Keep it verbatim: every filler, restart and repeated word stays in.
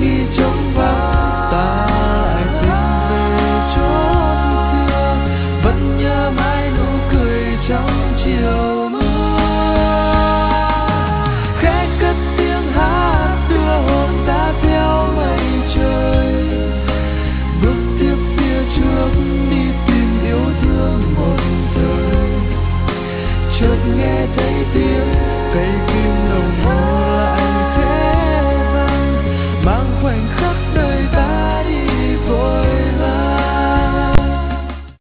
khi trống vắng ta lại tìm về chốn kia, vẫn nhớ mãi nụ cười trong chiều mưa. Khẽ cất tiếng hát đưa hồn ta theo mây trời, bước tiếp phía trước đi tìm yêu thương một thời. Chợt nghe thấy tiếng cây kim đồng hồ lại khẽ vang, mang khoảnh khắc